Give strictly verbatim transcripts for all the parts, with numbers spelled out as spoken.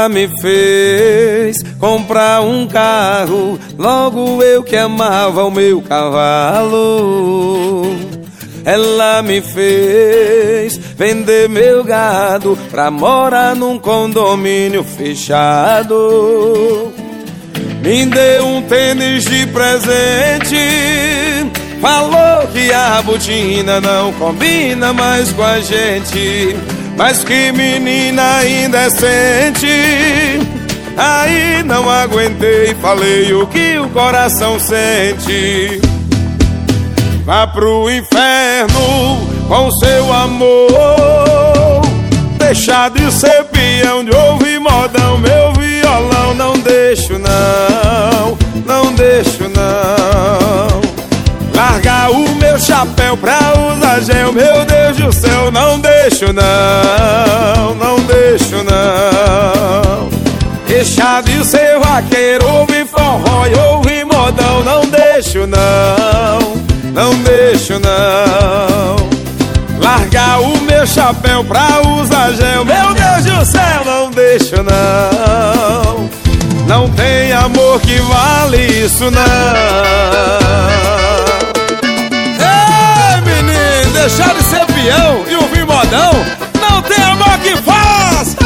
Ela me fez comprar um carro, logo eu que amava o meu cavalo. Ela me fez vender meu gado pra morar num condomínio fechado. Me deu um tênis de presente, falou que a botina não combina mais com a gente. Mas que menina indecente, aí não aguentei, falei o que o coração sente. Vá pro inferno com seu amor, deixar de ser peão, de ouvir modão, meu violão. Não deixo não, não deixo não. Largar o meu chapéu pra usar gel, meu Deus do céu. Não deixo não, não deixo não. Deixar de ser vaqueiro, ouvir forró e ouvir modão. Não deixo não, não deixo não. Largar o meu chapéu pra usar gel, meu Deus do céu. Não deixo não. Não tem amor que vale isso não. Ei, menino, deixar de ser peão e ouvir modão, não tem amor que faz.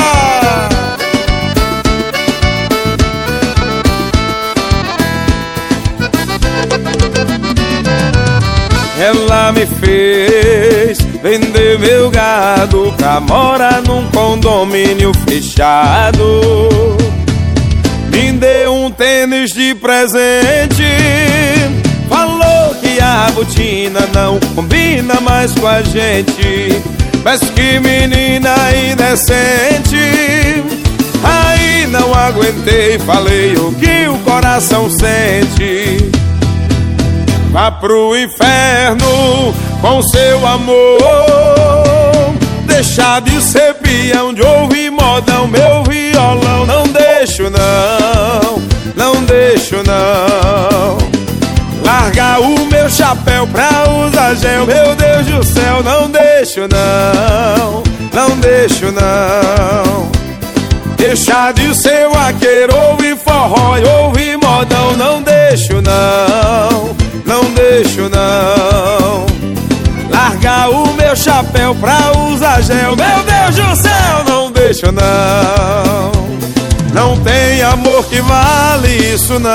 Ela me fez vender meu gado pra morar num condomínio fechado. Me deu um tênis de presente, falou que a botina não combina mais com a gente. Mas que menina indecente, aí não aguentei, falei o que o coração sente. Vá pro inferno com seu amor, deixar de ser peão, de ouvir modão, meu violão. Não deixo não, não deixo não. Largar o meu chapéu pra usar gel, meu Deus do céu. Não deixo não, não deixo não. Deixar de ser vaqueiro, ouvir forró e ouvir modão. Não deixo não, não deixo não. Largar o meu chapéu pra usar gel, meu Deus do céu. Não deixo não. Não tem amor que vale isso não.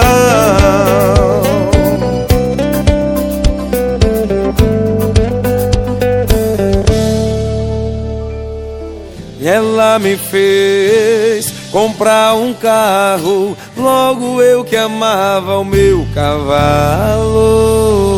Ela me fez comprar um carro, logo eu que amava o meu cavalo.